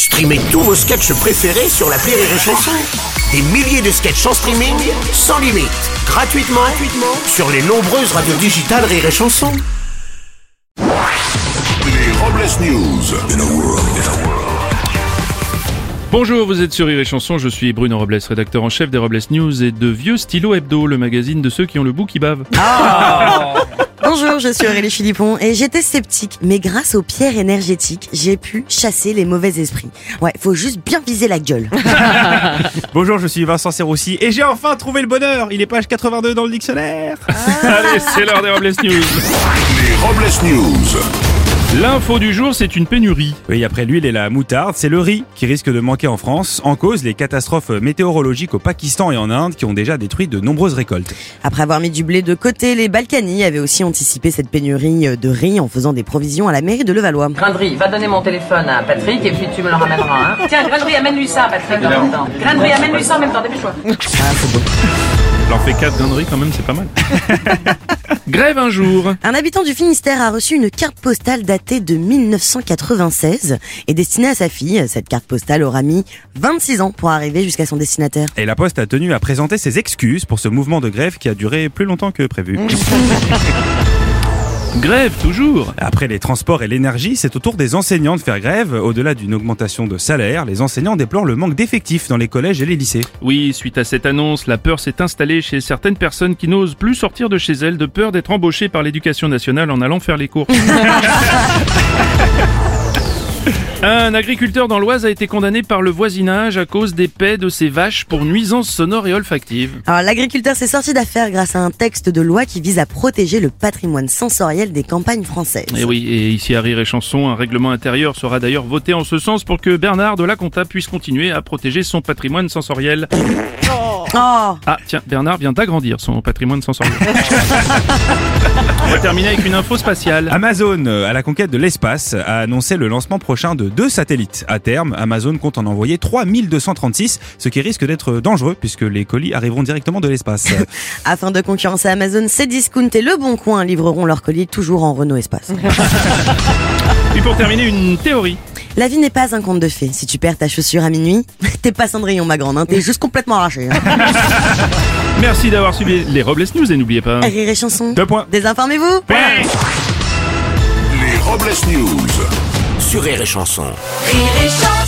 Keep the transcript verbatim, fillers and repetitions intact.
Streamez tous vos sketchs préférés sur l'appli Rire et Chanson. Des milliers de sketchs en streaming, sans limite, gratuitement, gratuitement sur les nombreuses radios digitales Rire et Chanson. Les Robles News. In a world, in a world. Bonjour, vous êtes sur Rire et Chanson, je suis Bruno Robles, rédacteur en chef des Robles News et de Vieux Stylo Hebdo, le magazine de ceux qui ont le bout qui bave. Oh Bonjour, je suis Aurélie Philippon et j'étais sceptique, mais grâce aux pierres énergétiques, j'ai pu chasser les mauvais esprits. Ouais, faut juste bien viser la gueule. Bonjour, je suis Vincent Serroussi et j'ai enfin trouvé le bonheur. Il est page quatre-vingt-deux dans le dictionnaire. Ah. Allez, c'est l'heure des Robles News. Les Robles News. L'info du jour, c'est une pénurie. Oui, après l'huile et la moutarde, c'est le riz qui risque de manquer en France. En cause, les catastrophes météorologiques au Pakistan et en Inde qui ont déjà détruit de nombreuses récoltes. Après avoir mis du blé de côté, les Balkany avaient aussi anticipé cette pénurie de riz en faisant des provisions à la mairie de Levallois. Grainerie, va donner mon téléphone à Patrick et puis tu me le ramèneras. Hein. Tiens, Grainerie, amène-lui ça, Patrick, en même temps. Grainerie, amène-lui ça en même temps, dépêche-toi. Ah, c'est beau. J'en fais quatre graineries quand même, c'est pas mal. Grève un jour. Un habitant du Finistère a reçu une carte postale datée de mille neuf cent quatre-vingt-seize et destinée à sa fille. Cette carte postale aura mis vingt-six ans pour arriver jusqu'à son destinataire. Et la Poste a tenu à présenter ses excuses pour ce mouvement de grève qui a duré plus longtemps que prévu. Grève toujours. Après les transports et l'énergie, c'est au tour des enseignants de faire grève. Au-delà d'une augmentation de salaire, les enseignants déplorent le manque d'effectifs dans les collèges et les lycées. Oui, suite à cette annonce, la peur s'est installée chez certaines personnes qui n'osent plus sortir de chez elles de peur d'être embauchées par l'éducation nationale en allant faire les courses. Un agriculteur dans l'Oise a été condamné par le voisinage à cause des paies de ses vaches pour nuisances sonores et olfactives. Alors l'agriculteur s'est sorti d'affaire grâce à un texte de loi qui vise à protéger le patrimoine sensoriel des campagnes françaises. Et oui, et ici à Rire et Chanson, un règlement intérieur sera d'ailleurs voté en ce sens pour que Bernard de la Conta puisse continuer à protéger son patrimoine sensoriel. Oh. Ah tiens, Bernard vient d'agrandir son patrimoine sensoriel. On va terminer avec une info spatiale. Amazon, à la conquête de l'espace, a annoncé le lancement prochain de deux satellites. À terme, Amazon compte en envoyer trois mille deux cent trente-six, ce qui risque d'être dangereux puisque les colis arriveront directement de l'espace. Afin de concurrencer Amazon, Cdiscount et Le Bon Coin livreront leurs colis toujours en Renault Espace. Puis pour terminer, une théorie. La vie n'est pas un conte de fées. Si tu perds ta chaussure à minuit, t'es pas Cendrillon ma grande, hein, t'es juste complètement arraché. Hein. Merci d'avoir suivi les Robles News et n'oubliez pas... Rire et Chanson. Deux points. Désinformez-vous. Ouais. Les Robles News. Sur Rire et Chanson. Rire et Chanson.